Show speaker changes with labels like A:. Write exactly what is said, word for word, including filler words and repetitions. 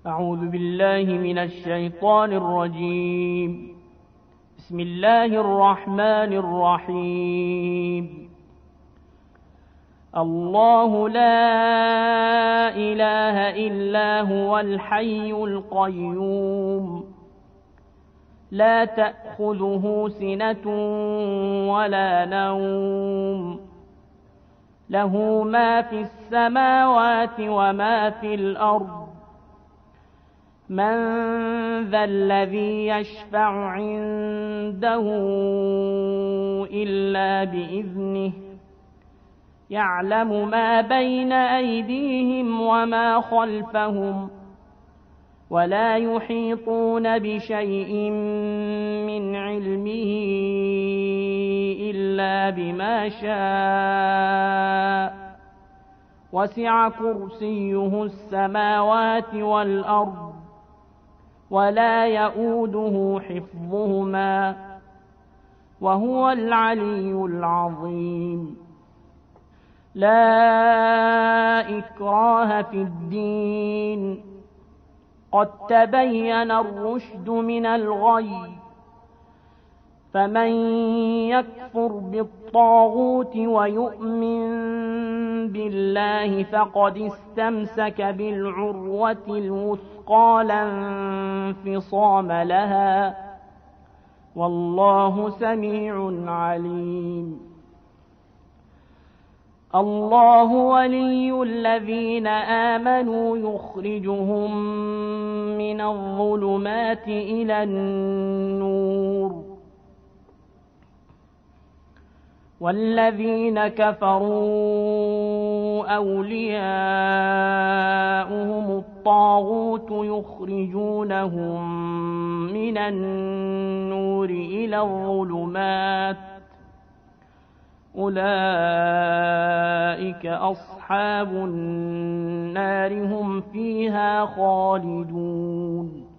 A: أعوذ بالله من الشيطان الرجيم. بسم الله الرحمن الرحيم. الله لا إله إلا هو الحي القيوم لا تأخذه سنة ولا نوم له ما في السماوات وما في الأرض من ذا الذي يشفع عنده إلا بإذنه يعلم ما بين أيديهم وما خلفهم ولا يحيطون بشيء من علمه إلا بما شاء وسع كرسيه السماوات والأرض ولا يئوده حفظهما وهو العلي العظيم. لا إكراه في الدين قد تبين الرشد من الغي فمن يكفر بالطاغوت ويؤمن بالله فقد استمسك بالعروة الوثقى لا انفصام لها والله سميع عليم. الله ولي الذين آمنوا يخرجهم من الظلمات إلى النور والذين كفروا أولياؤهم الطاغوت يخرجونهم من النور إلى الظلمات أولئك أصحاب النار هم فيها خالدون.